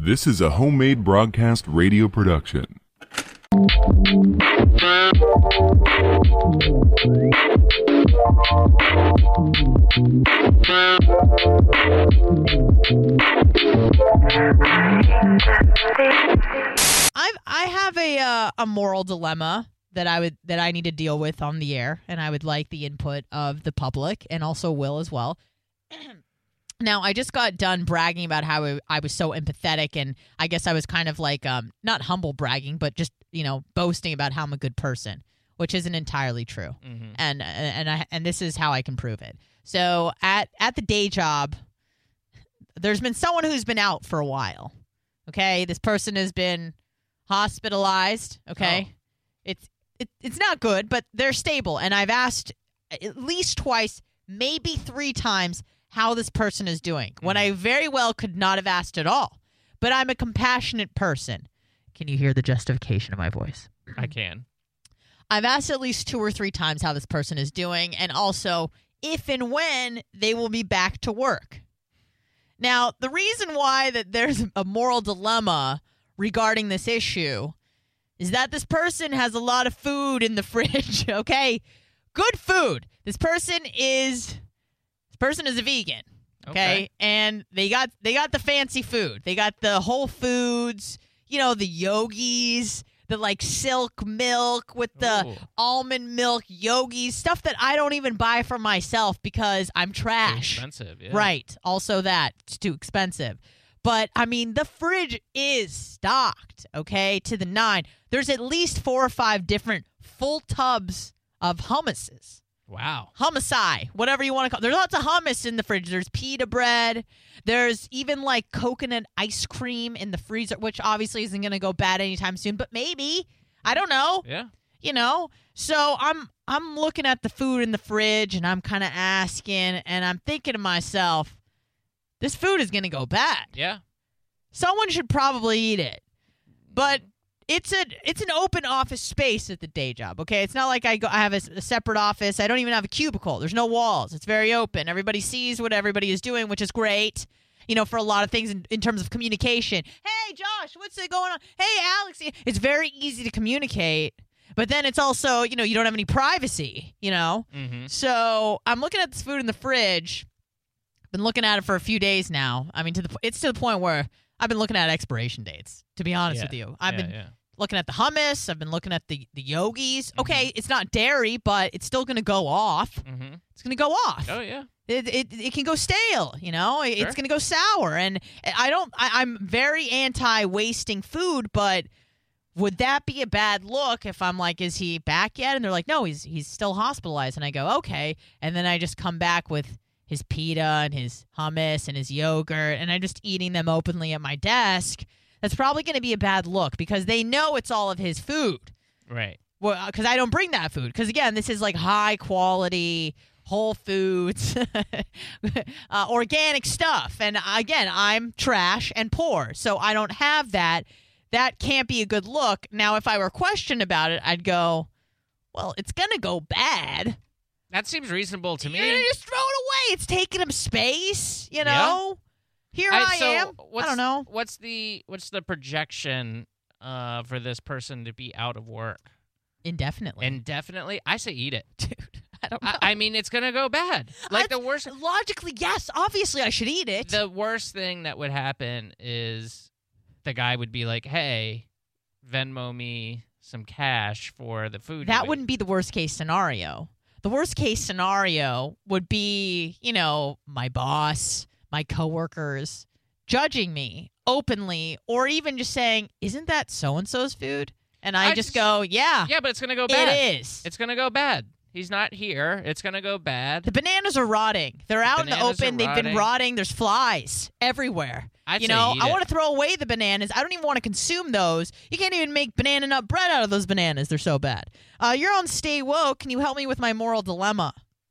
This is a homemade broadcast radio production. I have a moral dilemma that I need to deal with on the air, and I would like the input of the public and also Will as well. Now, I just got done bragging about how I was so empathetic, and I guess I was kind of like not humble bragging, but just boasting about how I'm a good person, which isn't entirely true. Mm-hmm. And this is how I can prove it. So at the day job, there's been someone who's been out for a while. Okay, this person has been hospitalized. Okay, it's not good, but they're stable, and I've asked at least twice, maybe 3 times, how this person is doing, when I very well could not have asked at all. But I'm a compassionate person. Can you hear the justification of my voice? I can. I've asked at least 2 or 3 times how this person is doing, and also if and when they will be back to work. Now, the reason why that there's a moral dilemma regarding this issue is that this person has a lot of food in the fridge, okay? Good food. This person is a vegan, okay? And they got the fancy food. They got the Whole Foods, the Yogis, the like silk milk with the almond milk Yogis, stuff that I don't even buy for myself because I'm trash. Too expensive, yeah. Right. Also that. It's too expensive. But, I mean, the fridge is stocked, okay, to the 9. There's at least 4 or 5 different full tubs of hummuses. Wow. Hummus-I, whatever you want to call it. There's lots of hummus in the fridge. There's pita bread. There's even, like, coconut ice cream in the freezer, which obviously isn't going to go bad anytime soon, but maybe. I don't know. Yeah. So I'm looking at the food in the fridge, and I'm kind of asking, and I'm thinking to myself, this food is going to go bad. Yeah. Someone should probably eat it. But it's an open office space at the day job, okay? It's not like I have a separate office. I don't even have a cubicle. There's no walls. It's very open. Everybody sees what everybody is doing, which is great, for a lot of things in terms of communication. Hey, Josh, what's going on? Hey, Alex. It's very easy to communicate. But then it's also, you don't have any privacy, Mm-hmm. So I'm looking at this food in the fridge. Been looking at it for a few days now. I mean, it's to the point where I've been looking at expiration dates, to be honest with you. I've been looking at the hummus. I've been looking at the Yogis. Mm-hmm. Okay, it's not dairy, but it's still going to go off. Mm-hmm. It's going to go off. Oh, yeah. It can go stale, It's going to go sour. And I'm very anti-wasting food, but would that be a bad look if I'm like, is he back yet? And they're like, no, he's still hospitalized. And I go, okay. And then I just come back with his pita and his hummus and his yogurt, and I'm just eating them openly at my desk. That's probably going to be a bad look because they know it's all of his food. Right. Well, because I don't bring that food. Because, again, this is like high-quality, Whole Foods, organic stuff. And, again, I'm trash and poor, so I don't have that. That can't be a good look. Now, if I were questioned about it, I'd go, well, it's going to go bad. That seems reasonable to me. You're going to just throw it away. It's taking him space, Yeah. Here I am. I don't know. What's the projection for this person to be out of work? Indefinitely. Indefinitely? I say eat it. Dude, I don't know. I mean, it's going to go bad. Like the worst. Logically, yes. Obviously, I should eat it. The worst thing that would happen is the guy would be like, hey, Venmo me some cash for the food. That wouldn't be the worst case scenario. The worst case scenario would be, my boss, my coworkers judging me openly, or even just saying, isn't that so-and-so's food? And I just go, yeah. Yeah, but it's going to go bad. It is. It's going to go bad. He's not here. It's going to go bad. The bananas are rotting. They're out in the open. They've been rotting. There's flies everywhere. I want to throw away the bananas. I don't even want to consume those. You can't even make banana nut bread out of those bananas. They're so bad. You're on Stay Woke. Can you help me with my moral dilemma?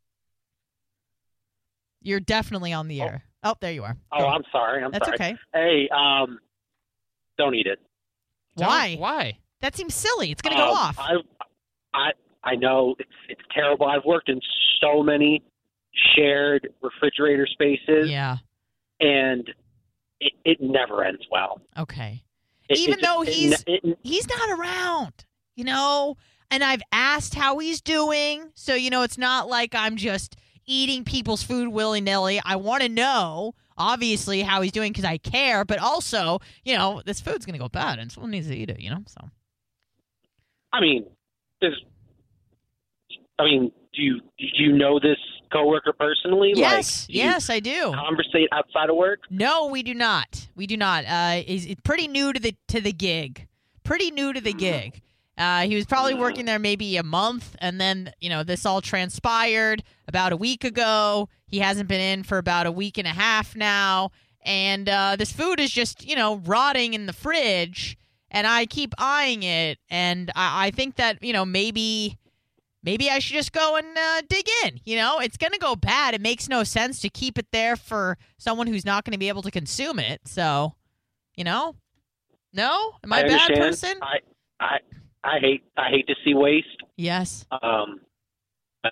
You're definitely on the air. Oh, there you are. Oh, I'm sorry. That's okay. Hey, don't eat it. Why? Why? That seems silly. It's going to go off. I know it's terrible. I've worked in so many shared refrigerator spaces. Yeah. And it never ends well. Okay. It- Even it- though it- he's not around, and I've asked how he's doing. So, it's not like I'm just eating people's food willy-nilly. I want to know, obviously, how he's doing because I care. But also, this food's going to go bad and someone needs to eat it, so. I mean, do you know this coworker personally? Yes, do you yes, I do. conversate outside of work? No, we do not. We do not. He's pretty new to the gig. Pretty new to the gig. He was probably working there maybe a month, and then this all transpired about a week ago. He hasn't been in for about a week and a half now, and this food is just rotting in the fridge, and I keep eyeing it, and I think that Maybe I should just go and dig in. It's going to go bad. It makes no sense to keep it there for someone who's not going to be able to consume it. So, no? Am I a bad understand. person? I hate to see waste. Yes. The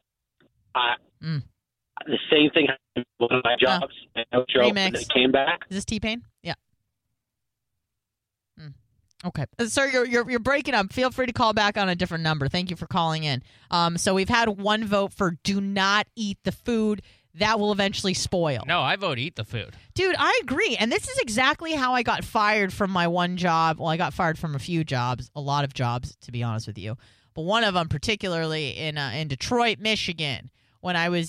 same thing happened with one of my jobs. I know Joe, Remix. and it came back. Is this T-Pain? Yeah. Okay. Sir, you're breaking up. Feel free to call back on a different number. Thank you for calling in. So we've had one vote for do not eat the food. That will eventually spoil. No, I vote eat the food. Dude, I agree. And this is exactly how I got fired from my one job. Well, I got fired from a few jobs, a lot of jobs, to be honest with you. But one of them particularly in Detroit, Michigan, when I was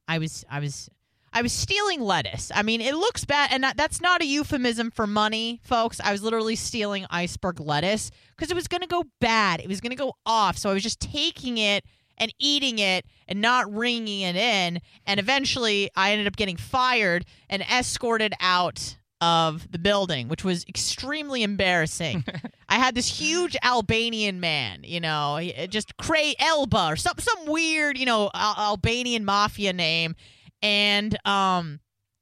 stealing lettuce. I mean, it looks bad, and that's not a euphemism for money, folks. I was literally stealing iceberg lettuce because it was going to go bad. It was going to go off. So I was just taking it and eating it and not ringing it in. And eventually I ended up getting fired and escorted out of the building, which was extremely embarrassing. I had this huge Albanian man, just Elba or some weird, Albanian mafia name. And I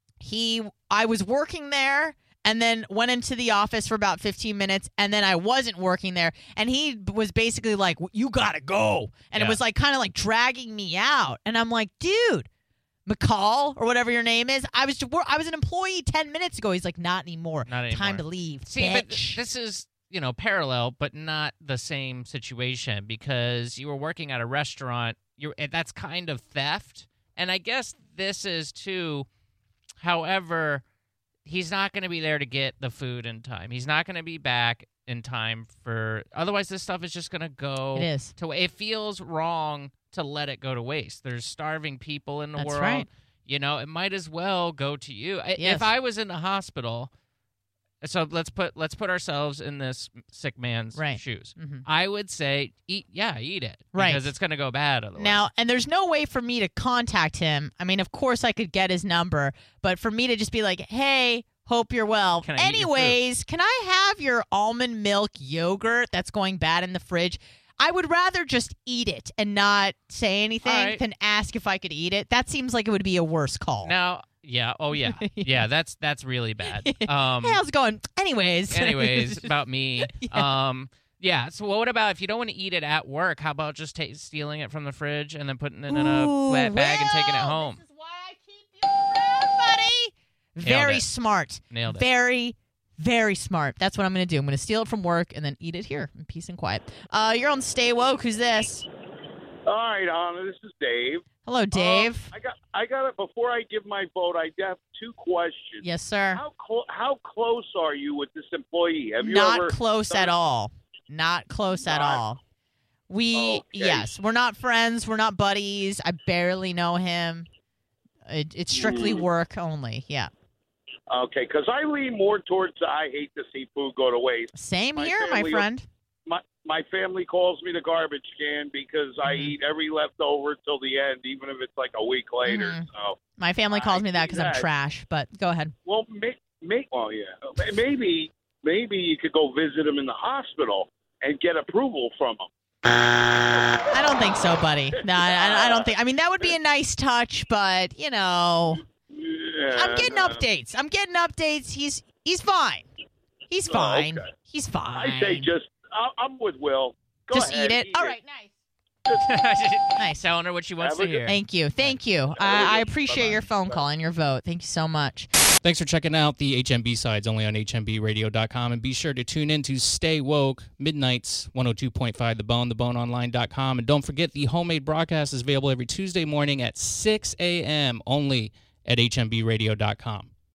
was working there and then went into the office for about 15 minutes, and then I wasn't working there. And he was basically like, you got to go. And it was like kind of like dragging me out. And I'm like, dude, McCall or whatever your name is, I was an employee 10 minutes ago. He's like, not anymore. Not anymore. Time to leave. See, bitch. but this is, parallel, but not the same situation because you were working at a restaurant. That's kind of theft. And I guess this is too. However, he's not going to be there to get the food in time. He's not going to be back in time for. Otherwise, this stuff is just going to go. It is. It feels wrong to let it go to waste. There's starving people in the That's world. right. It might as well go to you. Yes. If I was in the hospital. So let's put ourselves in this sick man's shoes. Mm-hmm. I would say eat it Right. because it's going to go bad otherwise. Now, and there's no way for me to contact him. I mean, of course I could get his number, but for me to just be like, "Hey, hope you're well. Can I eat your Anyways, can I have your almond milk yogurt that's going bad in the fridge?" I would rather just eat it and not say anything All right. than ask if I could eat it. That seems like it would be a worse call. Now, yeah, oh yeah, yeah, that's really bad. Hey, how's it going? Anyways, about me. Yeah. Yeah. So what about if you don't want to eat it at work? How about just stealing it from the fridge and then putting it in a bag and taking it home? This is why I keep you around, buddy. Very it. smart. Nailed it. Very, very smart. That's what I'm going to do. I'm going to steal it from work and then eat it here in peace and quiet. You're on Stay Woke. Who's this? All right, Anna, this is Dave. Hello, Dave. I got it. Before I give my vote, I have two questions. Yes, sir. How close are you with this employee? Have you Not ever close at all. Not close at all. Yes, we're not friends. We're not buddies. I barely know him. It's strictly work only. Yeah. Okay, because I lean more towards I hate to see food go to waste. Same My here, my family- friend. My family calls me the garbage can because I eat every leftover till the end, even if it's like a week later. Mhm. So, My family calls me that see because I'm that. trash, but go ahead. well, maybe you could go visit him in the hospital and get approval from him. I don't think so, buddy. No, I don't think. I mean, that would be a nice touch, but Yeah, I'm getting updates. He's fine. He's fine. okay. He's fine. I say I'm with Will. Go just ahead, eat it. All right, nice. Nice. Telling her what she wants Have to a good- hear. Thank you. Thank you. I appreciate your phone call and your vote. Thank you so much. Thanks for checking out the HMB sides only on HMBradio.com. And be sure to tune in to Stay Woke, midnights, 102.5 The Bone, theboneonline.com. And don't forget, the homemade broadcast is available every Tuesday morning at 6 a.m. only at HMBradio.com.